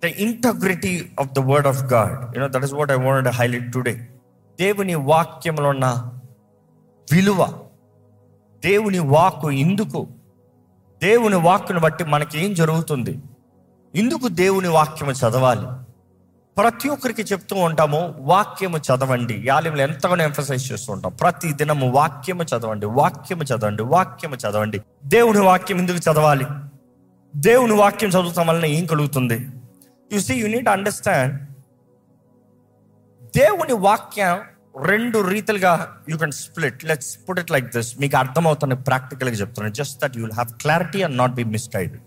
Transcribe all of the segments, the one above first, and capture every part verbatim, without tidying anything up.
The integrity of the word of God. You know that is what I wanted to highlight today. దేవుని వాక్యంలో ఉన్న విలువ, దేవుని వాక్కు ఎందుకు, దేవుని వాక్కును బట్టి మనకి ఏం జరుగుతుంది, ఎందుకు దేవుని వాక్యము చదవాలి. ప్రతి ఒక్కరికి చెప్తూ ఉంటాము, వాక్యము చదవండి. యాలింలో ఎంతగానో ఎంఫసైజ్ చేస్తూ ఉంటాం, ప్రతి దినము వాక్యము చదవండి, వాక్యము చదవండి, వాక్యము చదవండి. దేవుని వాక్యం ఎందుకు చదవాలి, దేవుని వాక్యం చదువుతాం వలన ఏం కలుగుతుంది? You see, you need to understand, దేవుని వాక్యం రెండు రీతిలుగా you can split. Let's put it like this. మీకు అర్థమవుతుంది, ప్రాక్టికల్గా చెప్తున్నాను, just that you will have clarity and not be misguided.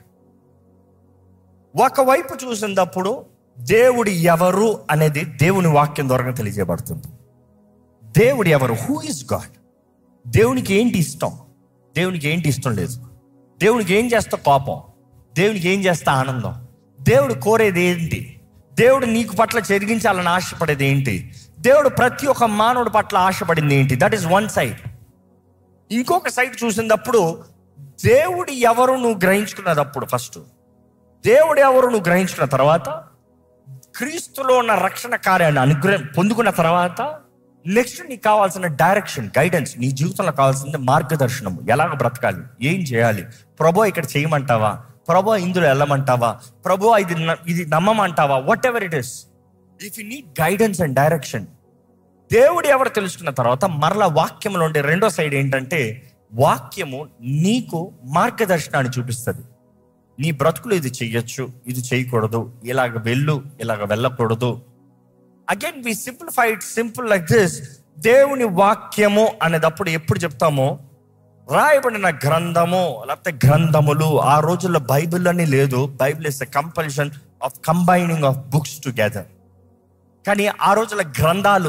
ఒకవైపు చూసినప్పుడు దేవుడు ఎవరు అనేది దేవుని వాక్యం ద్వారా తెలియజేయబడుతుంది. దేవుడు ఎవరు, హూ ఇస్ గాడ్, దేవునికి ఏంటి ఇష్టం, దేవునికి ఏంటి ఇష్టం లేదు, దేవునికి ఏం చేస్తా కోపం, దేవునికి ఏం చేస్తా ఆనందం, దేవుడు కోరేది ఏంటి, దేవుడు నీకు పట్ల జరిగించాలని ఆశపడేది ఏంటి, దేవుడు ప్రతి ఒక్క మానవుడి పట్ల ఆశపడింది ఏంటి. That is one side. ఇంకొక సైడ్ చూసినప్పుడు దేవుడు ఎవరు నువ్వు గ్రహించుకున్నదప్పుడు, ఫస్ట్ దేవుడు ఎవరు నువ్వు గ్రహించుకున్న తర్వాత, క్రీస్తులో ఉన్న రక్షణ కార్యాన్ని అనుగ్రహం పొందుకున్న తర్వాత, నెక్స్ట్ నీకు కావాల్సిన డైరెక్షన్, గైడెన్స్, నీ జీవితంలో కావాల్సిన మార్గదర్శనం, ఎలాగ బ్రతకాలి, ఏం చేయాలి, ప్రభు ఇక్కడ చేయమంటావా, ప్రభు ఇందులో వెళ్ళమంటావా, ప్రభు ఇది ఇది నమ్మమంటావా, whatever it is. If you need guidance and direction, దేవుడు ఎవరు తెలుసుకున్న తర్వాత మరలా వాక్యంలో ఉండే రెండో సైడ్ ఏంటంటే, వాక్యము నీకు మార్గదర్శనాన్ని చూపిస్తుంది. నీ బ్రతుకులు ఇది చెయ్యొచ్చు, ఇది చేయకూడదు, ఇలాగ వెళ్ళు, ఇలాగ వెళ్ళకూడదు. Again we simplify it simple like this. దేవుని వాక్యము అనేటప్పుడు ఎప్పుడు చెప్తామో, రాయబడిన గ్రంథము లేకపోతే గ్రంథములు. ఆ రోజుల్లో బైబిల్ అని లేదు. Bible is a compulsion of combining of books together. కానీ ఆ రోజుల గ్రంథాలు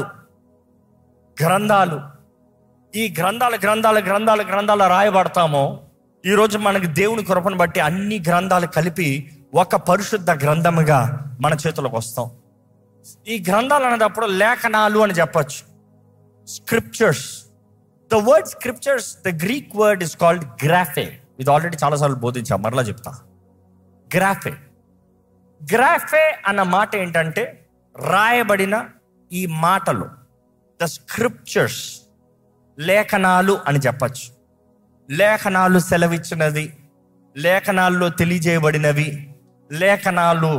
గ్రంథాలు ఈ గ్రంథాలు గ్రంథాలు గ్రంథాలు గ్రంథాలు రాయబడతామో, ఈరోజు మనకి దేవుని కృపను బట్టి అన్ని గ్రంథాలు కలిపి ఒక పరిశుద్ధ గ్రంథముగా మన చేతులకు వస్తాం. ఈ గ్రంథాలు అనేటప్పుడు లేఖనాలు అని చెప్పచ్చు, scriptures. The word scriptures, the Greek word is called graphe. ఇది ఆల్రెడీ చాలాసార్లు బోధించాం, మరలా చెప్తా. గ్రాఫే గ్రాఫే అన్న మాట ఏంటంటే, రాయబడిన ఈ మాటలు, ద స్క్రిప్చర్స్, లేఖనాలు అని చెప్పచ్చు. లేఖనాలు సెలవిచ్చినది, లేఖనాల్లో తెలియజేయబడినవి లేఖనాలు,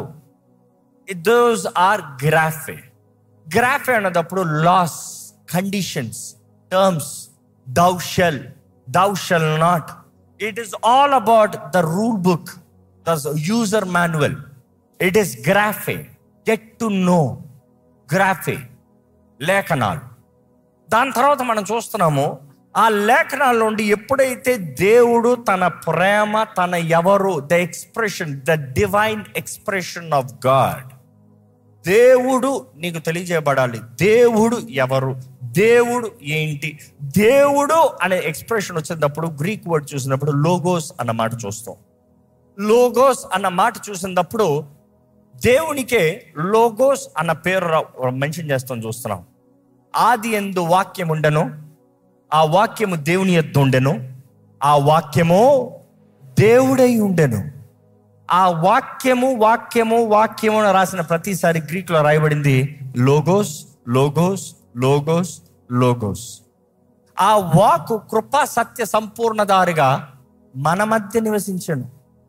దోస్ ఆర్ గ్రాఫే. గ్రాఫే అన్నప్పుడు laws, conditions, terms, thou shall, thou shall not. It is all about the rule book, the user manual. It is graphe. Get to know. Graphe, లేఖనాలు. దాని తర్వాత మనం చూస్తున్నాము, ఆ లేఖనాల నుండి ఎప్పుడైతే దేవుడు తన ప్రేమ, తన ఎవరు, the expression, the divine expression of God, దేవుడు నీకు తెలియజేయబడాలి. దేవుడు ఎవరు, దేవుడు ఏంటి, దేవుడు అనే ఎక్స్ప్రెషన్ వచ్చినప్పుడు గ్రీక్ వర్డ్ చూసినప్పుడు లోగోస్ అన్న మాట చూస్తాం. లోగోస్ అన్న మాట చూసినప్పుడు దేవునికే లోగోస్ అన్న పేరు మెన్షన్ చేస్తాం చూస్తున్నాం. ఆది యందు వాక్యం ఉండెను, ఆ వాక్యము దేవుని యొద్ద ఉండెను, ఆ వాక్యము దేవుడై ఉండెను. ఆ వాక్యము వాక్యము వాక్యము అని రాసిన ప్రతిసారి గ్రీక్ లో రాయబడింది లోగోస్, లోగోస్, లోగోస్, లోగోస్. ఆ వాక్కు కృపా సత్య సంపూర్ణదారిగా మన మధ్య నివసించను.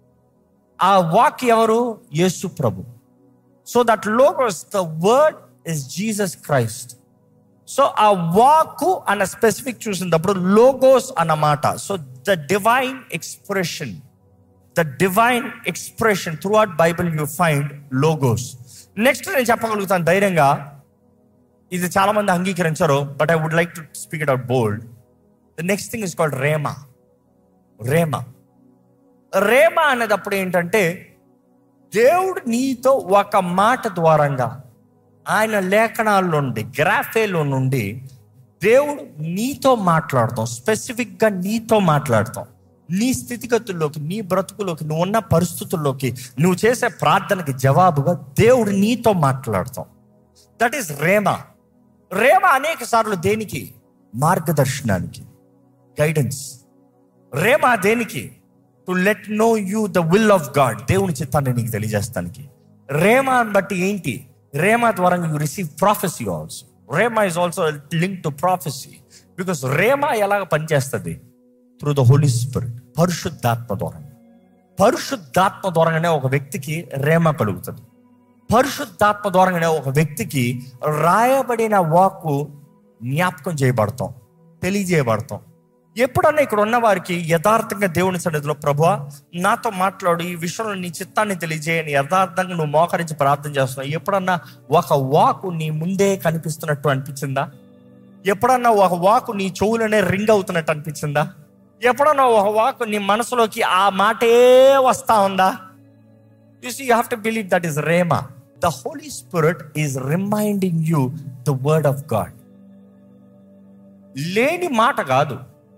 ఆ వాక్ ఎవరు? యేసు ప్రభు. So that logos, the word is Jesus Christ. So ఆ వాక్ అన్న స్పెసిఫిక్ చూసినప్పుడు లోగోస్ అన్నమాట. So the divine expression, the divine expression throughout Bible you find logos. Next నేను చెప్పగలుగుతాను ధైర్యంగా, ఇది చాలా మంది అంగీకరించారు, but I would like to speak it out bold. The next thing is called rhema. Rhema rhema అనేటప్పుడు ఏంటంటే, దేవుడు నీతో ఒక మాట ద్వారంగా ఆయన లేఖనాల నుండి, గ్రాఫేలో నుండి దేవుడు నీతో మాట్లాడతాం. స్పెసిఫిక్గా నీతో మాట్లాడతాం. నీ స్థితిగతుల్లోకి, నీ బ్రతుకులోకి, నువ్వు ఉన్న పరిస్థితుల్లోకి, నువ్వు చేసే ప్రార్థనకి జవాబుగా దేవుడు నీతో మాట్లాడతాం. That is రేమా. రేమా అనేక సార్లు దేనికి? మార్గదర్శనానికి, గైడెన్స్. రేమా దేనికి? To let know you the will of God, దేవుని చిత్తాన్ని నీకు తెలియజేస్తానికి. రేమాని బట్టి ఏంటి? రేమా ద్వారా you receive prophecy also. Rhema is also link to prophecy. Because rhema ఎలాగ పనిచేస్తుంది? త్రూ ద హోలీ స్పిరిట్, పరిశుద్ధాత్మ ద్వారా. పరిశుద్ధాత్మ ద్వారానే ఒక వ్యక్తికి రేమా కలుగుతుంది. పరిశుద్ధాత్మ ద్వారానే ఒక వ్యక్తికి రాయబడిన వాక్కు జ్ఞాపకం చేయబడతాం, తెలియజేయబడతాం. ఎప్పుడన్నా ఇక్కడ ఉన్న వారికి యథార్థంగా దేవుని సన్నిధిలో, ప్రభువా నాతో మాట్లాడు, ఈ విషయంలో నీ చిత్తాన్ని తెలియజేయని యథార్థంగా నువ్వు మోకరించి ప్రార్థన చేస్తున్నావు, ఎప్పుడన్నా ఒక వాకు నీ ముందే కనిపిస్తున్నట్టు అనిపించిందా? ఎప్పుడన్నా ఒక వాకు నీ చెవులనే రింగ్ అవుతున్నట్టు అనిపించిందా? ఎప్పుడన్నా ఒక వాకు నీ మనసులోకి ఆ మాటే వస్తా ఉందా? You see, you have to believe that is Rhema. The Holy Spirit is reminding you the word of God. లేని మాట కాదు,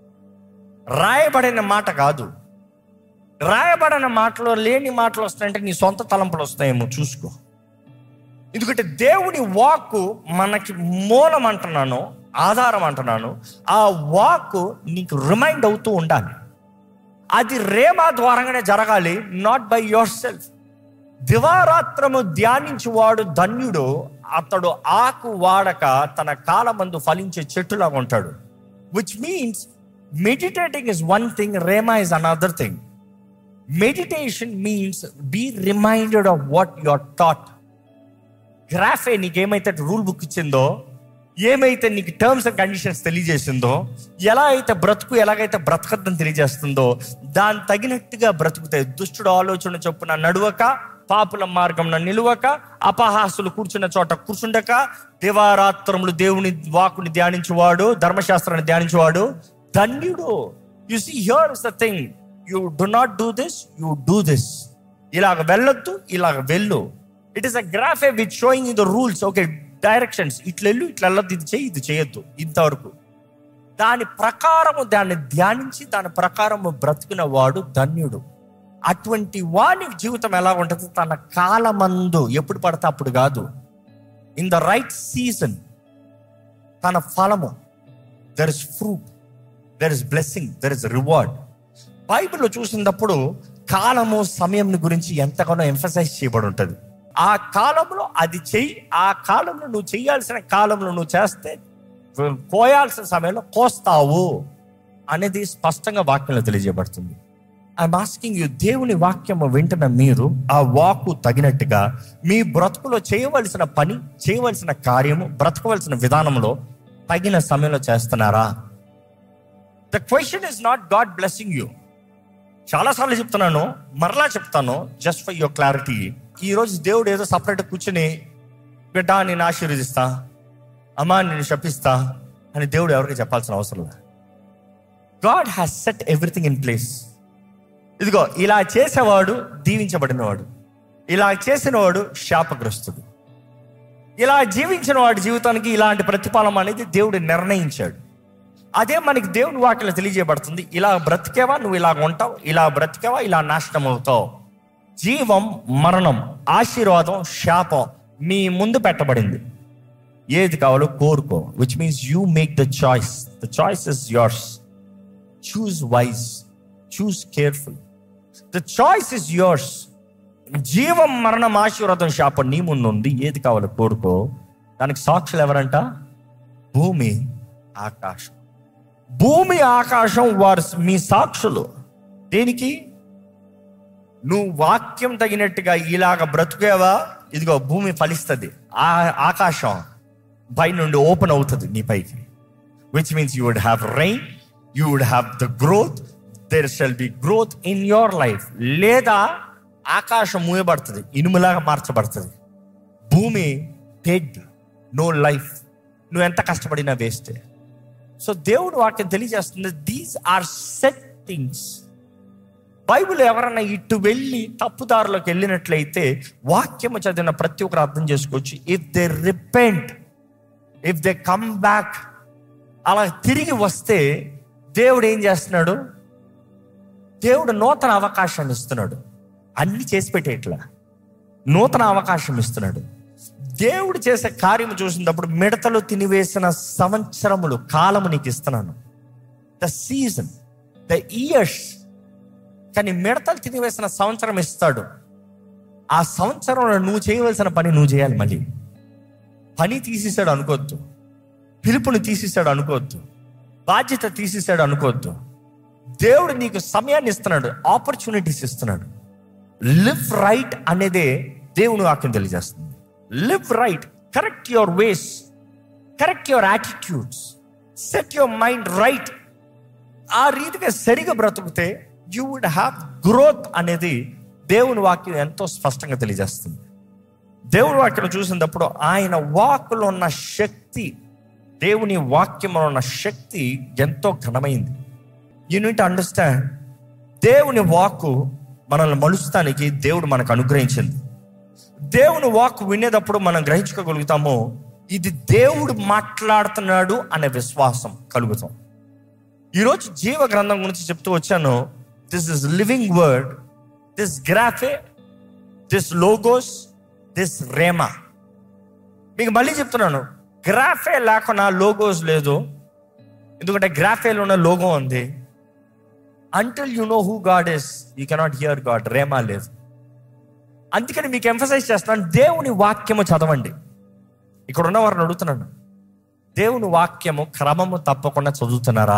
రాయబడిన మాట కాదు. రాయబడిన మాటలో లేని మాటలు వస్తాయంటే నీ సొంత తలంపులు వస్తాయేమో చూసుకో. ఎందుకంటే దేవుని వాక్కు మనకి మూలం అంటున్నాను, ఆధారం అంటున్నాను. ఆ వాక్కు నీకు రిమైండ్ అవుతూ ఉండాలి. అది రేమా ద్వారానే జరగాలి, నాట్ బై యువర్ సెల్ఫ్. దివారాత్రము ధ్యానించువాడు ధన్యుడు, అతడు ఆకు వాడక తన కాలమందు ఫలించే చెట్టులాగా ఉంటాడు. Which means meditating is one thing, rhema is another thing. Meditation means be reminded of what your thought. Graphe నీకేమైతే రూల్ బుక్ ఇచ్చిందో, ఏమైతే నీకు టర్మ్స్ అండ్ కండిషన్స్ తెలియజేసిందో, ఎలా అయితే బ్రతుకు ఎలాగైతే బ్రతకద్దని తెలియజేస్తుందో దాని తగినట్టుగా బ్రతుకుతే, దుష్టుడు ఆలోచన చొప్పున నడువక, పాపుల మార్గం నిలువక, అపహాసులు కూర్చున్న చోట కూర్చుండక, దివారాత్రములు దేవుని వాకుని ధ్యానించువాడు, ధర్మశాస్త్రాన్ని ధ్యానించువాడు ధన్యుడు. You see, here is the thing, you do not do this, you do this. ఇలాగ వెళ్ళొద్దు, ఇలాగ వెళ్ళు. It is a graph with showing in the rules, okay, directions, ఇట్లా వెళ్ళు, ఇట్లా వెళ్ళొద్దు, ఇది చేయి, ఇది చేయొద్దు, ఇంతవరకు. దాని ప్రకారము దాన్ని ధ్యానించి దాని ప్రకారము బ్రతికిన వాడు ధన్యుడు. అటువంటి వాని జీవితం ఎలా ఉంటుంది? తన కాలమందు, ఎప్పుడు పడితే అప్పుడు కాదు, ఇన్ ద రైట్ సీజన్ తన ఫలము. There is fruit, there is blessing, there is reward. బైబిల్లో చూసినప్పుడు కాలము, సమయం గురించి ఎంతగానో ఎంఫసైజ్ చేయబడి ఉంటుంది. ఆ కాలంలో అది చెయ్యి, ఆ కాలంలో నువ్వు చేయాల్సిన కాలంలో నువ్వు చేస్తే కోయాల్సిన సమయంలో కోస్తావు అనేది స్పష్టంగా వాక్యంలో తెలియజేయబడుతుంది. ఐఎమ్ ఆస్కింగ్ యూ, దేవుని వాక్యము వింటున్న మీరు ఆ వాక్కు తగినట్టుగా మీ బ్రతుకులో చేయవలసిన పని, చేయవలసిన కార్యము, బ్రతకవలసిన విధానంలో తగిన సమయంలో చేస్తున్నారా? The question is not God blessing you. చాలాసార్లు చెప్తున్నాను, మరలా చెప్తాను, జస్ట్ ఫర్ యువర్ క్లారిటీ. ఈరోజు దేవుడు ఏదో సపరేట్ కూర్చుని, బిడ్డ నేను ఆశీర్వదిస్తా, అమ్మా నేను శపిస్తా అని దేవుడు ఎవరికి చెప్పాల్సిన అవసరం లేదు. God has set everything in place. ఇదిగో ఇలా చేసేవాడు దీవించబడినవాడు, ఇలా చేసినవాడు శాపగ్రస్తుడు. ఇలా జీవించిన వాడి జీవితానికి ఇలాంటి ప్రతిఫలం అనేది దేవుడు నిర్ణయించాడు. అదే మనకి దేవుని వాక్యంలో తెలియజేయబడుతుంది. ఇలా బ్రతికేవా నువ్వు ఇలా ఉంటావు, ఇలా బ్రతికేవా ఇలా నాశనం అవుతావు. జీవం, మరణం, ఆశీర్వాదం, శాపం మీ ముందు పెట్టబడింది. ఏది కావాలో కోరుకో. Which means you make the choice. The choice is yours. Choose wise, choose careful. The choice is yours. జీవం, మరణం, ఆశీర్వాదం, శాపం నీ ముందు ఉంది. ఏది కావాలో కోరుకో. దానికి సాక్షులు ఎవరంట? భూమి, ఆకాశం. భూమి, ఆకాశం వారు మీ సాక్షులు. దేనికి? నువ్వు వాక్యం తగినట్టుగా ఇలాగ బ్రతుకేవా, ఇదిగో భూమి ఫలిస్తుంది, ఆ ఆకాశం పై నుండి ఓపెన్ అవుతుంది నీ పైకి. Which means you would have rain, you would have the growth, there shall be growth in your life. లేదా ఆకాశం మూయబడుతుంది, ఇనుములాగా మార్చబడుతుంది. భూమి డెడ్, నో లైఫ్. నువ్వు ఎంత కష్టపడినా వేస్టే. సో దేవుడు వాక్యం తెలియజేస్తుంది, these are set things. Bible ఎవరన్నా ఇటు వెళ్ళి తప్పుదారులోకి వెళ్ళినట్లయితే వాక్యము చదివిన ప్రతి ఒక్కరు అర్థం చేసుకోవచ్చు. If they repent, if they come back, అలా తిరిగి వస్తే దేవుడు ఏం చేస్తున్నాడు? దేవుడు నూతన అవకాశాన్ని ఇస్తున్నాడు. అన్ని చేసి పెట్టేట్లా నూతన అవకాశం ఇస్తున్నాడు. దేవుడు చేసే కార్యము చూసినప్పుడు మిడతలు తినివేసిన సంవత్సరములు, కాలము నీకు ఇస్తున్నాను. The season, the years. కానీ మిడతలు తినివేసిన సంవత్సరం ఇస్తాడు. ఆ సంవత్సరంలో నువ్వు చేయవలసిన పని నువ్వు చేయాలి. మళ్ళీ పని తీసేసాడు అనుకోవద్దు, పిలుపుని తీసేసాడు అనుకోవద్దు, బాధ్యత తీసేసాడు అనుకోవద్దు. దేవుడు నీకు సమయాన్ని ఇస్తున్నాడు, ఆపర్చునిటీస్ ఇస్తున్నాడు. లివ్ రైట్ అనేదే దేవుని వాక్యం తెలియజేస్తుంది. Live right, correct your ways, correct your attitudes, set your mind right. ఆ రీతిగా సరిగా బ్రతుకుతే యూ వుడ్ హ్యావ్ గ్రోత్ అనేది దేవుని వాక్యం ఎంతో స్పష్టంగా తెలియజేస్తుంది. దేవుని వాక్యం చూసినప్పుడు ఆయన వాక్కులో ఉన్న శక్తి, దేవుని వాక్యంలో ఉన్న శక్తి ఎంతో ఘనమైంది. యూ నీడ్ టు అండర్స్టాండ్, దేవుని వాక్కు మనల్ని మలుస్తానికి దేవుడు మనకు అనుగ్రహించింది. దేవుని వాక్కు వినేటప్పుడు మనం గ్రహించుకోగలుగుతాము, ఇది దేవుడు మాట్లాడుతున్నాడు అనే విశ్వాసం కలుగుతాం. ఈరోజు జీవ గ్రంథం గురించి చెప్తూ వచ్చాను. This is living word, this graphe, this logos, this rhema. మీకు మళ్ళీ చెప్తున్నాను, గ్రాఫే లేకుండా లోగోస్ లేదు. ఎందుకంటే గ్రాఫేలో ఉన్న లోగో ఉంది. Until you know who God is, you cannot hear God. రేమా లేదు. అందుకని మీకు ఎంఫసైజ్ చేస్తున్నాను, దేవుని వాక్యము చదవండి. ఇక్కడ ఉన్న వారిని అడుగుతున్నాను, దేవుని వాక్యము క్రమము తప్పకుండా చదువుతున్నారా?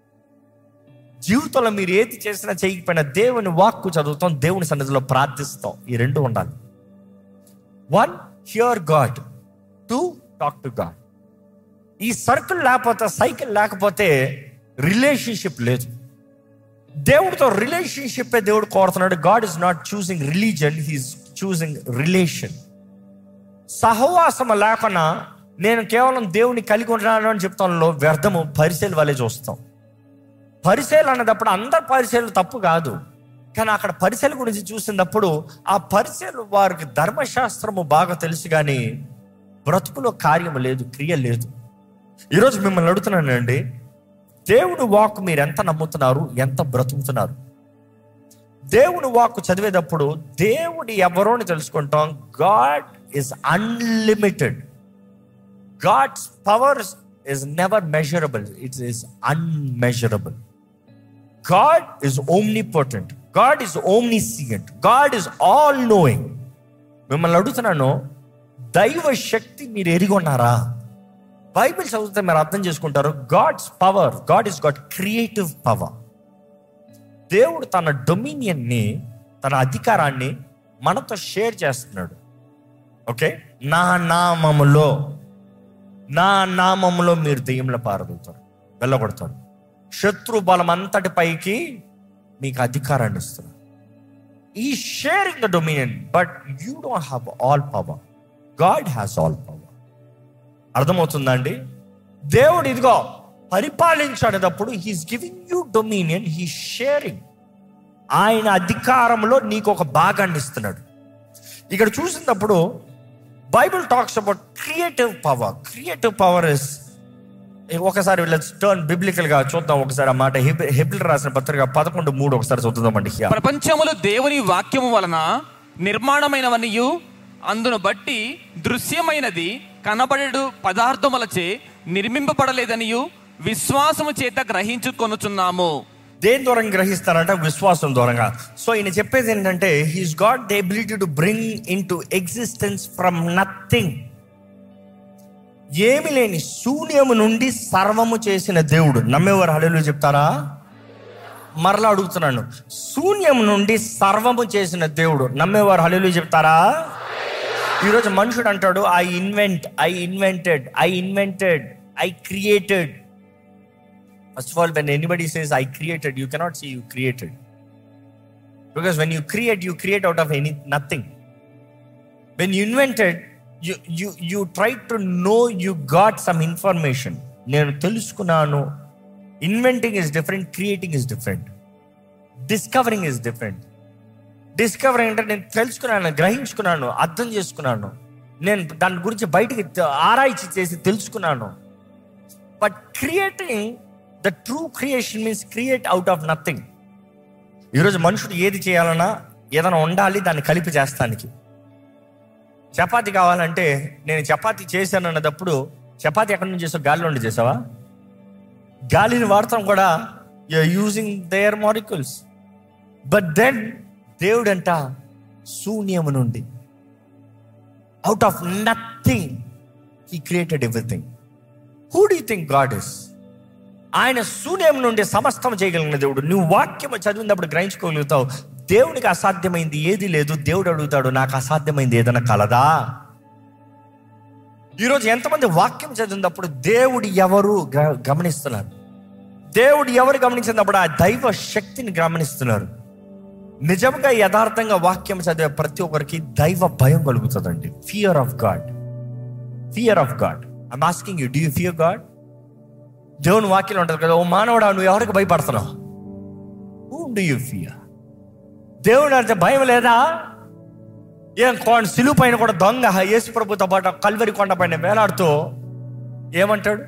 జీవితంలో మీరు ఏది చేసినా చేయకపోయినా దేవుని వాక్కు చదువుతాం, దేవుని సన్నిధిలో ప్రార్థిస్తాం. ఈ రెండు ఉండాలి. One, hear God. Two, talk to God. ఈ సర్కిల్ లేకపోతే, సైకిల్ లేకపోతే రిలేషన్షిప్ లేదు. దేవుడితో రిలేషన్షిప్ దేవుడు కోరుతున్నాడు. God is not choosing religion, he's choosing relation. సహవాసం లేకుండా నేను కేవలం దేవుని కలిగి ఉన్నాను అని చెప్తాను వ్యర్థము, పరిశీలి వాళ్ళే చూస్తాం. పరిశీలి అన్నదప్పుడు అందరు పరిశీలు తప్పు కాదు, కానీ అక్కడ పరిశీలి గురించి చూసినప్పుడు ఆ పరిశీలు వారికి ధర్మశాస్త్రము బాగా తెలుసు, కానీ బ్రతుకులో కార్యము లేదు, క్రియ లేదు. ఈరోజు మిమ్మల్ని అడుగుతున్నానండి, దేవుని వాక్కు మీరు ఎంత నమ్ముతున్నారు, ఎంత బ్రతుకుతున్నారు? దేవుని వాక్కు చదివేటప్పుడు దేవుడు ఎవరో అని తెలుసుకుంటాం. God is unlimited. God's power is never measurable. It is unmeasurable. God is omnipotent. God is omniscient. God is all knowing. మిమ్మల్ని అడుగుతున్నాను, దైవ శక్తి మీరు ఎరిగి ఉన్నారా? బైబిల్ చదివితే మీరు అర్థం చేసుకుంటారు. God's power, God is got creative power. దేవుడు తన డొమినియన్ని, తన అధికారాన్ని మనతో షేర్ చేస్తున్నాడు. ఓకే, నా నామములో, నా నామములో మీరు దెయ్యంలో పారదవుతారు, వెళ్ళగొడతారు. శత్రు బలం అంతటి పైకి మీకు అధికారాన్ని ఇస్తున్నారు. ఈ sharing the dominion, but you don't have all power. God has all power. అర్థమవుతుందండి? దేవుడు ఇదిగో పరిపాలించేటప్పుడు he's giving you dominion, he sharing. ఆయన అధికారంలో నీకు ఒక భాగాన్ని ఇస్తున్నాడు. ఇక్కడ చూసినప్పుడు Bible talks about creative power. Creative power is, ఒకసారి లెట్స్ టర్న్ బిబ్లికల్ గా చూద్దాం. ఒకసారి ఆ మాట హెబ్రీయులకు రాసిన పత్రిక పదకొండు మూడు ఒకసారి చూద్దామండి. ప్రపంచములు దేవుని వాక్యము వలన నిర్మాణమైనవనియు, అందును బట్టి దృశ్యమైనది కనబడేడు పదార్థములచే నిర్మింపబడలేదనియు విశ్వాసము చేత గ్రహించుకొనుచున్నాము. దేని దూరంగా గ్రహిస్తారంట? విశ్వాసం దూరంగా. సో ఈయన చెప్పేది ఏంటంటే, he's got the ability to bring into existence from nothing. ఏమి లేని శూన్యము నుండి సర్వము చేసిన దేవుడు. నమ్మేవారు హల్లెలూయా చెప్తారా? మరలా అడుగుతున్నాను, శూన్యం నుండి సర్వము చేసిన దేవుడు. నమ్మేవారు హల్లెలూయా చెప్తారా? ఈరోజు మనుషుడు అంటాడు, I invent, I invented, I invented, I created. First of all, when anybody says I created, you cannot say you created, because when you create, you create out of any nothing. When you invented, you you you tried to know, you got some information. నేను తెలుసుకున్నాను. Inventing is different, creating is different, discovering is different. Discovering అంటే నేను తెలుసుకున్నాను, గ్రహించుకున్నాను, అర్థం చేసుకున్నాను, నేను దాని గురించి బయటికి ఆరాய்ச்சி చేసి తెలుసుకున్నాను. But creating, the true creation means create out of nothing. ఈరోజు మనుషుడు ఏది చేయాలన్నా ఏదైనా ఉండాలి, దాన్ని కలిపి చేస్తానికి. చపాతి కావాలంటే నేను చపాతి చేశాను అన్నప్పుడు, చపాతి ఎక్కడి నుంచి చేసావు? గాలిలో నుండి చేసావా? గాలిని వాడతాం కూడా, using their molecules. But then దేవుడు అంట శూన్యము నుండి, out of nothing he created everything. Who do you think God is? ఆయన శూన్యం నుండి సమస్తం చేయగలిగిన దేవుడు. నువ్వు వాక్యం చదివినప్పుడు గ్రహించుకోగలుగుతావు, దేవునికి అసాధ్యమైంది ఏది లేదు. దేవుడు అడుగుతాడు, నాకు అసాధ్యమైంది ఏదైనా కలదా? ఈరోజు ఎంతమంది వాక్యం చదివినప్పుడు దేవుడు ఎవరు గమనిస్తున్నారు? దేవుడు ఎవరు గమనించినప్పుడు ఆ దైవ శక్తిని గమనిస్తున్నారు. నిజంగా యథార్థంగా వాక్యం చదివే ప్రతి ఒక్కరికి దైవ భయం కలుగుతుందండి. Fear of God, fear of God. I'm asking you, do you fear God? దేవుని వాక్యం ఉంటుంది కదా, ఓ మానవుడా నువ్వు ఎవరికి భయపడుతున్నావు? Who do you fear? దేవుడు అంటే భయం లేదా? ఏం సిలువ పైన కూడా దొంగ యేసు ప్రభుతో పాటు కల్వరి కొండ పైన వేలాడుతూ ఏమంటాడు?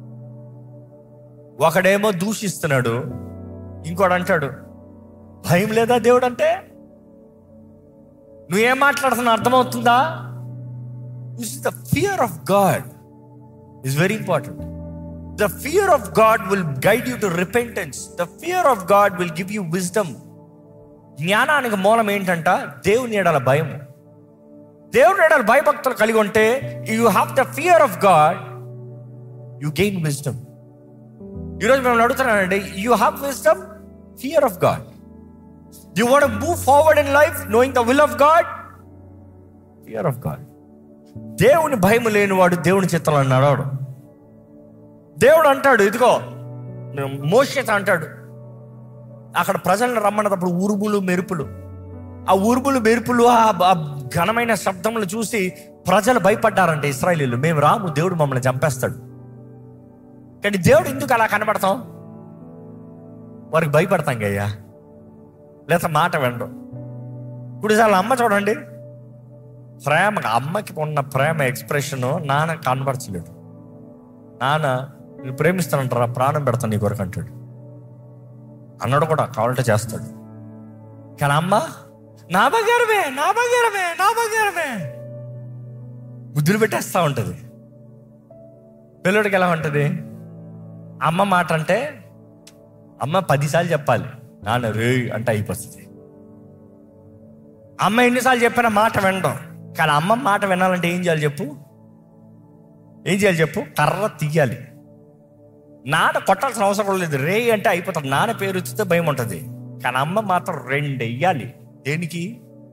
ఒకడేమో దూషిస్తున్నాడు, ఇంకోడు అంటాడు భయం లేదా దేవుడు అంటే? నువ్వేం మాట్లాడుతున్నా అర్థమవుతుందా? This is the fear of God is very important. The fear of God will guide you to repentance. The fear of God will give you wisdom. జ్ఞానానికి మూలం ఏంటంట? దేవుని ఎడల భయం. దేవుని ఎడల భయభక్తులు కలిగి ఉంటే, you have the fear of God, you gain wisdom. ఈరోజు మేము అడుగుతున్నానండి, you have wisdom, fear of God. You want to move forward in life knowing the will of God, fear of God. దేవుని భయం లేనివాడు దేవుని చిత్తంలో నడవడు. దేవుడు అంటాడు, ఇదిగో మోషేతో అంటాడు, అక్కడ ప్రజలను రమ్మన్నప్పుడు ఉరుములు మెరుపులు, ఆ ఉరుములు మెరుపులు ఆ ఘనమైన శబ్దములు చూసి ప్రజలు భయపడ్డారంటే ఇశ్రాయేలీయులు, మేము రాము, దేవుడు మమ్మల్ని చంపేస్తాడు. కానీ దేవుడు ఎందుకు అలా కనబడతాం? వారికి భయపడతాం గయ్యా, లేదా మాట వినడం. ఇప్పుడు చాలా అమ్మ చూడండి, ప్రేమ, అమ్మకి ఉన్న ప్రేమ ఎక్స్ప్రెషన్ నాన్న కనబరచలేడు. నాన్న నేను ప్రేమిస్తానంటారా, ప్రాణం పెడతాను నీ కొరకు అంటాడు. అన్నాడు కూడా, కావాలంటే చేస్తాడు. కానీ అమ్మ నా బంగారమే, నా బంగారమే, నా బంగారమే ముద్దులు పెట్టేస్తా ఉంటుంది. పిల్లడికి ఎలా ఉంటుంది? అమ్మ మాట అంటే అమ్మ పదిసార్లు చెప్పాలి, నాన్న రే అంటే అయిపోతుంది. అమ్మ ఎన్నిసార్లు చెప్పినా మాట వినడం. కానీ అమ్మ మాట వినాలంటే ఏం చేయాలి చెప్పు? ఏం చేయాలి చెప్పు? కర్ర తీయాలి. నాన్న కొట్టాల్సిన అవసరం లేదు, రే అంటే అయిపోతుంది. నాన్న పేరు వచ్చితే భయం ఉంటుంది. కానీ అమ్మ మాత్రం రెండు వెయ్యాలి. దేనికి?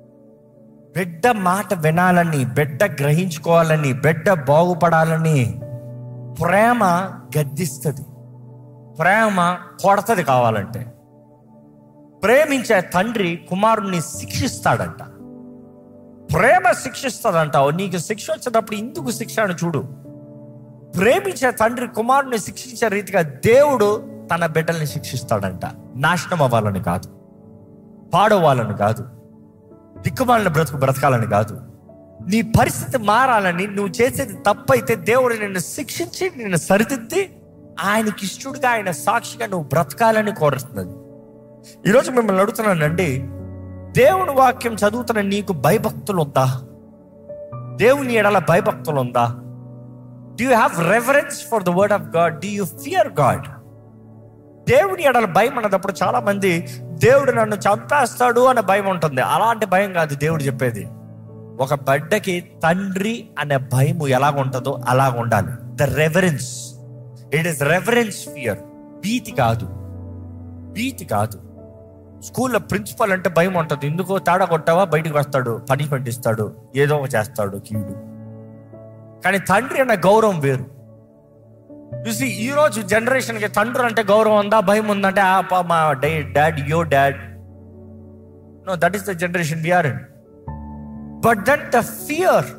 బిడ్డ మాట వినాలని, బిడ్డ గ్రహించుకోవాలని, బిడ్డ బాగుపడాలని. ప్రేమ గద్దిస్తుంది, ప్రేమ కొడతది. కావాలంటే ప్రేమించే తండ్రి కుమారుణ్ణి శిక్షిస్తాడంట. ప్రేమ శిక్షిస్తాడంటావు. నీకు శిక్ష వచ్చేటప్పుడు ఇందుకు శిక్ష అని చూడు. ప్రేమించే తండ్రి కుమారుని శిక్షించే రీతిగా దేవుడు తన బిడ్డల్ని శిక్షిస్తాడంట. నాశనం అవ్వాలని కాదు, పాడవాలని కాదు, దిక్కుమాలిన బ్రతుకు బ్రతకాలని కాదు. నీ పరిస్థితి మారాలని, నువ్వు చేసేది తప్పైతే దేవుడు నిన్ను శిక్షించి నిన్ను సరిదిద్ది ఆయనకి ఇష్టడుగా, ఆయన సాక్షిగా నువ్వు బ్రతకాలని కోరుతున్నది. ఈరోజు మిమ్మల్ని అడుగుతున్నానండి, దేవుని వాక్యం చదువుతున్న నీకు భయభక్తులు ఉందా? దేవుని ఎడల భయభక్తులు ఉందా? Do you have reverence for the word of God? Do you fear God? దేవుని ఎడల భయం అన్నప్పుడు చాలా మంది దేవుడు నన్ను చంపేస్తాడు అనే భయం ఉంటుంది. అలాంటి భయం కాదు దేవుడు చెప్పేది. ఒక బిడ్డకి తండ్రి అనే భయం ఎలాగ ఉంటుందో అలాగ ఉండాలి. The reverence, it is reverence fear. భీతి కాదు, భీతి కాదు. స్కూల్లో ప్రిన్సిపల్ అంటే భయం ఉంటుంది. ఎందుకో తేడా కొట్టావా బయటికి వస్తాడు, పనిష్మెంట్ ఇస్తాడు, ఏదో ఒక చేస్తాడు కీడు. కానీ తండ్రి అనే గౌరవం వేరు. చూసి ఈరోజు జనరేషన్కి తండ్రి అంటే గౌరవం ఉందా, భయం ఉందంటే ఆ మా dad, yo dad. No, that is the generation we are in. But then the fear,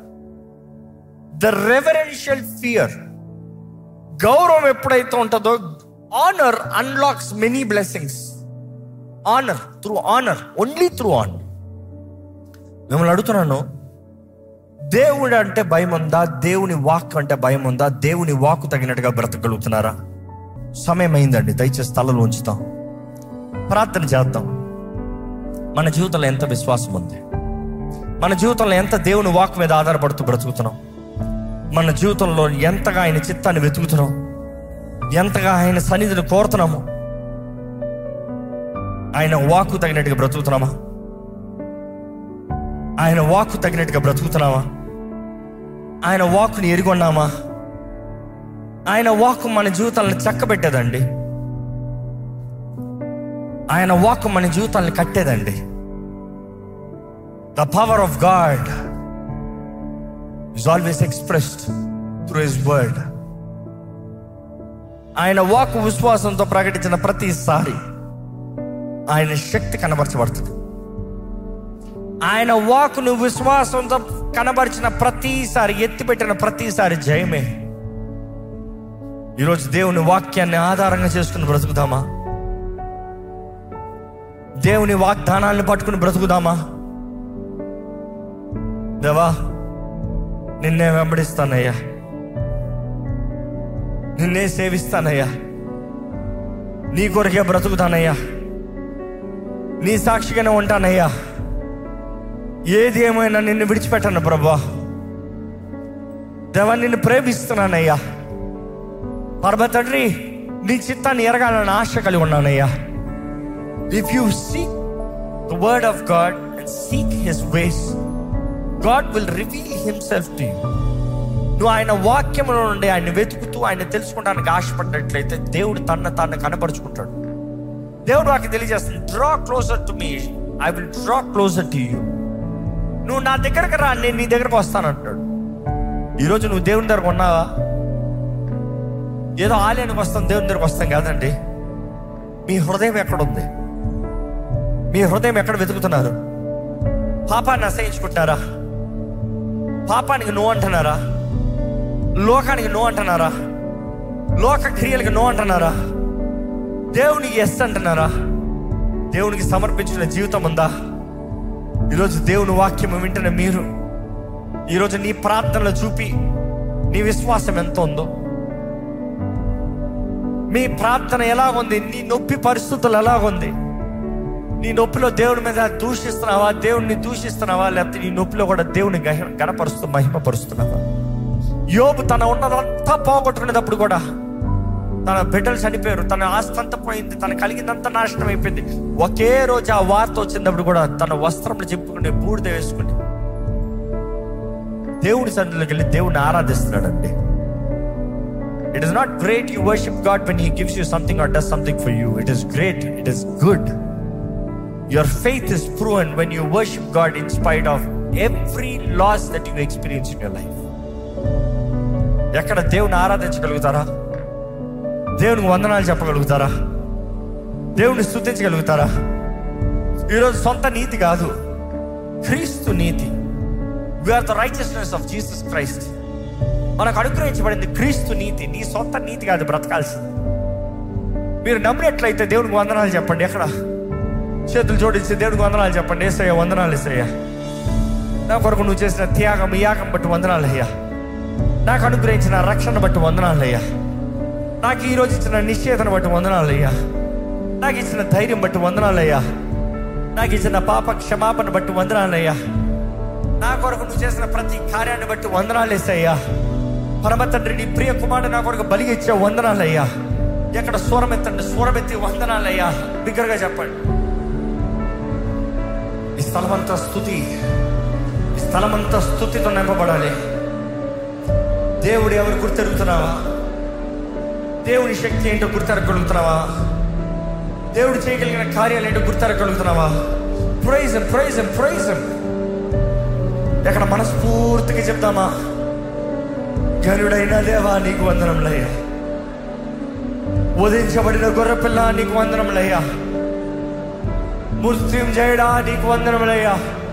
the reverential fear, గౌరవం ఎప్పుడైతే ఉంటుందో, honour unlocks many blessings. Honour through honour, only through honour. మిమ్మల్ని అడుగుతున్నాను, దేవుడు అంటే భయం ఉందా? దేవుని వాక్ అంటే భయం ఉందా? దేవుని వాక్కు తగినట్టుగా బ్రతకగలుగుతున్నారా? సమయం అయిందండి, దయచేసి తలలో ఉంచుతాం, ప్రార్థన చేద్దాం. మన జీవితంలో ఎంత విశ్వాసం ఉంది? మన జీవితంలో ఎంత దేవుని వాక్ మీద ఆధారపడుతూ బ్రతుకుతున్నాం? మన జీవితంలో ఎంతగా ఆయన చిత్తాన్ని వెతుకుతున్నాం? ఎంతగా ఆయన సన్నిధిని కోరుతున్నాము? ఆయన వాక్కు తగినట్టుగా బ్రతుకుతున్నామా? ఆయన వాక్కు తగినట్టుగా బ్రతుకుతున్నావా? ఆయన వాక్కుని ఎరిగొన్నామా? ఆయన వాక్కు మన జీవితాలను చక్కబెట్టేదండి. ఆయన వాక్కు మన జీవితాలను కట్టేదండి. The power of God is always expressed through his word. ఆయన వాక్కు విశ్వాసంతో ప్రకటించిన ప్రతిసారి ఆయన శక్తి కనబరచబడుతుంది. ఆయన వాక్కును విశ్వాసంతో కనబరిచిన ప్రతిసారి, ఎత్తిపెట్టిన ప్రతిసారి జయమే. ఈరోజు దేవుని వాక్యాన్ని ఆధారంగా చేసుకుని బ్రతుకుదామా? దేవుని వాగ్దానాలను పట్టుకుని బ్రతుకుదామా? దేవా, నిన్నే వెంబడిస్తానయ్యా, నిన్నే సేవిస్తానయ్యా, నీ కొరకే బ్రతుకుతానయ్యా, నీ సాక్షిగానే ఉంటానయ్యా, ఏది ఏమైనా నిన్ను విడిచిపెట్టాను ప్రభా. దేవా, నిన్ను ప్రేమిస్తున్నానయ్యా. పరమ తండ్రి, నీ చిత్తాన్ని ఎరగాలని ఆశ కలిగి ఉన్నానయ్యా. If you seek the word of God and seek his ways, God will reveal himself to you. నువ్వు ఆయన వాక్యములో నుండి ఆయన వెతుకుతూ ఆయన తెలుసుకోవడానికి ఆశపడినట్లయితే దేవుడు తన తాను కనపరుచుకుంటాడు. దేవుడు వాక్యం తెలియజేస్తుంది, draw closer to me, I will draw closer to you. నువ్వు నా దగ్గరకు రా, నేను నీ దగ్గరకు వస్తానంటాడు. ఈరోజు నువ్వు దేవుని దగ్గరకు ఉన్నావా? ఏదో ఆలయానికి వస్తాం, దేవుని దగ్గరకు వస్తాం కాదండి. మీ హృదయం ఎక్కడుంది? మీ హృదయం ఎక్కడ వెతుకుతున్నారు? పాపాన్ని అసహించుకుంటున్నారా? పాపానికి నో అంటున్నారా? లోకానికి నో అంటున్నారా? లోక క్రియలకు నో అంటున్నారా? దేవునికి ఎస్ అంటున్నారా? దేవునికి సమర్పించిన జీవితం ఉందా? ఈరోజు దేవుని వాక్యం వింటున్న మీరు ఈరోజు నీ ప్రార్థనలు చూపి నీ విశ్వాసం ఎంత ఉందో, మీ ప్రార్థన ఎలాగుంది, నీ నొప్పి పరిస్థితులు ఎలాగుంది, నీ నొప్పిలో దేవుని మీద దూషిస్తున్నావా, దేవుడిని దూషిస్తున్నావా, లేకపోతే నీ నొప్పిలో కూడా దేవుని గణపరుస్తూ మహిమపరుస్తున్నావా? యోబు తన ఉన్నదంతా పోగొట్టుకునేటప్పుడు కూడా, తన బిడ్డలు చనిపోయారు, తన ఆస్తి అంతా పోయింది, తన కలిగిందంతా నాశనం అయిపోయింది, ఒకే రోజు ఆ వార్త వచ్చినప్పుడు కూడా తన వస్త్రంలో చెప్పుకుని బూడిద వేసుకుని దేవుడి సన్నిధిలోకి వెళ్ళి దేవుడిని ఆరాధిస్తున్నాడండి. It is not great you worship God when he gives you something or does something for you. It is great, it is good. Your faith is proven when you worship God in spite of every loss that you experience in your life. ఎక్కడ దేవుని ఆరాధించగలుగుతారా? దేవునికి వందనాలు చెప్పగలుగుతారా? దేవుని స్తుతించగలుగుతారా? ఈరోజు సొంత నీతి కాదు, క్రీస్తు నీతి. We are the righteousness of Jesus Christ. మనకు అనుగ్రహించబడింది క్రీస్తు నీతి. నీ సొంత నీతి కాదు బ్రతకాల్సింది. మీరు నమ్మినట్లయితే దేవునికి వందనాలు చెప్పండి. ఎక్కడ చేతులు జోడించి దేవునికి వందనాలు చెప్పండి. యేసయ్య వందనాలు, యేసయ్య నా కొరకు నువ్వు చేసిన త్యాగం, యాగం బట్టి వందనాలు అయ్యా. నాకు అనుగ్రహించిన రక్షణ బట్టి వందనాలు అయ్యా. నాకు ఈరోజు ఇచ్చిన నిశ్చయతను బట్టి వందనాలు అయ్యా. నాకు ఇచ్చిన ధైర్యం బట్టి వందనాలు అయ్యా. నాకు ఇచ్చిన పాప క్షమాపణ బట్టి వందనాలు అయ్యా. నా కొరకు నువ్వు చేసిన ప్రతి కార్యాన్ని బట్టి వందనాలు వేసయ్యా. పరమ తండ్రి, నీ ప్రియ కుమారుడు నా కొరకు బలిగా ఇచ్చే వందనాలు అయ్యా. ఎక్కడ స్వరమెత్తండి, స్వరమెత్తి వందనాలు అయ్యా. బిగ్గరగా చెప్పండి. ఈ స్థలమంతా స్తుతి, ఈ స్థలమంతా స్తుతితో నింపబడాలి. దేవుడు ఎవరు గుర్తెరుగుతున్నావా? దేవుని శక్తి ఏంటో గుర్తెరగలుగుతున్నావా? దేవుడు చేయగలిగిన కార్యాలు ఏంటో గుర్తెరగలుగుతున్నావా? Praise him, praise him, praise him. ఎక్కడ మనస్ఫూర్తిగా చెప్తామా? ఘనుడైన దేవా నీకు వందనములయ్యా. ఉదయించబడిన గొర్రెపిల్ల నీకు వందనములయ్యా. మృత్యుంజయుడా నీకు వందనములయ్యా.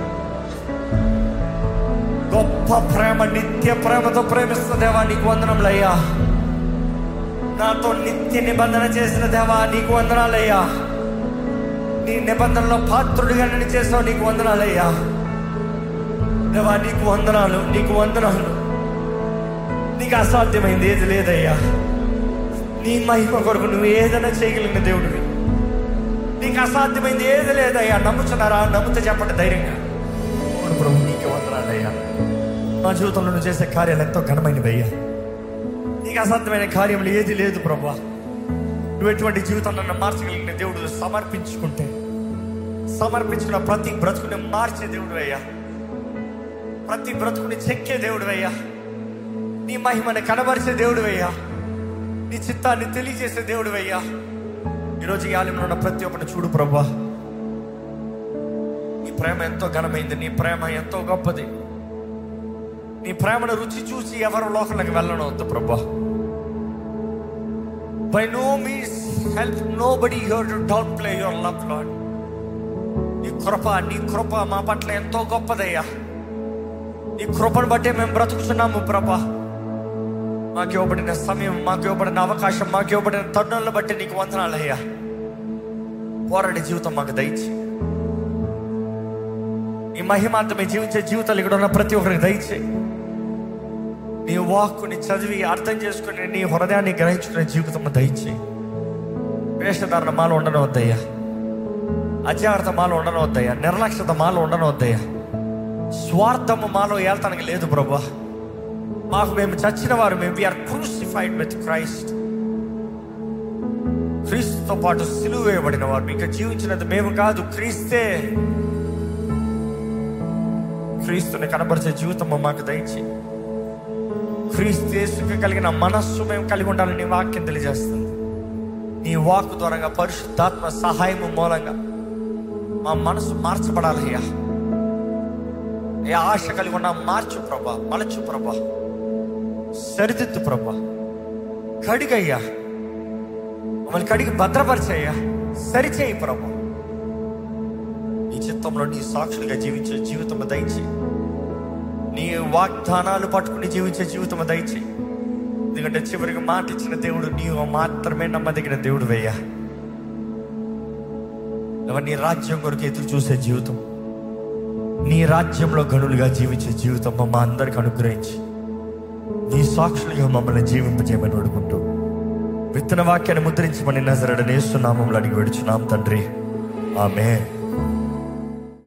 గొప్ప ప్రేమ, నిత్య ప్రేమతో ప్రేమిస్తున్న దేవా నీకు వందనములయ్యా. నాతో నిత్య నిబంధన చేసిన దేవా నీకు వందనాలయ్యా. నీ నిబంధనలో పాత్రుడిగా నేను చేసావు, నీకు వందనాలయ్యా. దేవా నీకు వందనాలు, నీకు వందనాలు. నీకు అసాధ్యమైంది ఏది లేదయ్యా. నీ మహిమ కొరకు నువ్వు ఏదైనా చేయగలిగిన దేవుడివి. నీకు అసాధ్యమైంది ఏది లేదయ్యా. నమ్ముతున్నారా? నమ్ముతే చెప్పండి ధైర్యంగా. ప్రభు నీకు వందనాలయ్యా. మా జీవితంలో నువ్వు చేసే కార్యాలు ఎంతో ఘనమైనవి అయ్యా. నీకు అసాధ్యమైన కార్యములు ఏది లేదు ప్రభా. నువ్వు ఎటువంటి జీవితాన్ని మార్చగలిగిన దేవుడు సమర్పించుకుంటే, సమర్పించుకున్న ప్రతి బ్రతుకుని మార్చే దేవుడు అయ్యా. ప్రతి బ్రతుకుని చెక్కే దేవుడు అయ్యా, నీ మహిమని కనబరిచే దేవుడు అయ్యా, నీ చిత్తాన్ని తెలియజేసే దేవుడు అయ్యా. ఈరోజు ఈ ఆలయంలో ఉన్న ప్రతి ఒక్కరిని చూడు ప్రభా, నీ ప్రేమ ఎంతో ఘనమైంది, నీ ప్రేమ ఎంతో గొప్పది. నీ ప్రేమను రుచి చూసి ఎవరు లోకంలోకి వెళ్ళనవద్దు ప్రభా. By no means help nobody here to downplay your love lord. నీ కృప నీ కృప మా పట్ల ఎంతో గొప్పదయ్యా. నీ కృపను బట్టే మేము బ్రతుకుతున్నాము ప్రభా. మాకు ఇవ్వబడిన సమయం, మాకు ఇవ్వబడిన అవకాశం, మాకు ఇవ్వబడిన తరుణాలను బట్టి నీకు వందనాలయ్యా. పోరాడే జీవితం మాకు దయచి, నీ మహిమాంతమే జీవించే జీవితాలు ఇక్కడ ఉన్న ప్రతి ఒక్కరికి దయచేయి. నీ వాక్కుని చదివి అర్థం చేసుకుని నీ హృదయాన్ని గ్రహించుకునే జీవితం దయచేయి. వేషధారణ మాలో ఉండనవద్దయ్యా, అజాగ్రత్త మాలో ఉండనవద్దయ్యా, నిర్లక్ష్యత మాలో ఉండనవద్దయ్యా, స్వార్థము మాలో ఏళ్తానికి లేదు ప్రభా. మాకు మేము చచ్చిన వారు, మేము వీఆర్ క్రూసిఫైడ్ విత్ క్రైస్ట్. క్రీస్తుతో పాటు సిలువ వేయబడిన వారు. మీకు జీవించినది మేము కాదు, క్రీస్తే. క్రీస్తుని కనబరిచే జీవితం మాకు దయచి, క్రీస్తు యేసుకి కలిగిన మనస్సు మేము కలిగి ఉండాలని నీ వాక్యం తెలియజేస్తుంది. నీ వాక్కు ద్వారా పరిశుద్ధాత్మ సహాయము మూలంగా మా మనసు మార్చబడాలయ్యా. ఏ ఆశ కలిగి ఉన్నా మార్చు ప్రభా, మలచు ప్రభా, సరిదిద్దు ప్రభా, కడిగయ్యా, మమ్మల్ని కడిగి భద్రపరిచయ్యా, సరిచేయి ప్రభా. నీ చిత్తంలో నీ సాక్షులుగా జీవించే జీవితం దయచి, నీ వాగ్దానాలు పట్టుకుని జీవించే జీవితం దయచి. ఎందుకంటే చివరికి మాట ఇచ్చిన దేవుడు నీవు మాత్రమే నమ్మదగిన దేవుడు వెయ్యా. నీ రాజ్యం కొరకు ఎదురు చూసే జీవితం, నీ రాజ్యంలో గనులుగా జీవించే జీవితం మా అందరికి అనుగ్రహించి నీ సాక్షులుగా మమ్మల్ని జీవింపజేయమని అడుగుకుంటూ విత్తన వాక్యాన్ని ముద్రించమని నజరేయుడైన యేసు నామములో అడిగి వేడుచున్నాం తండ్రి, ఆమేన్.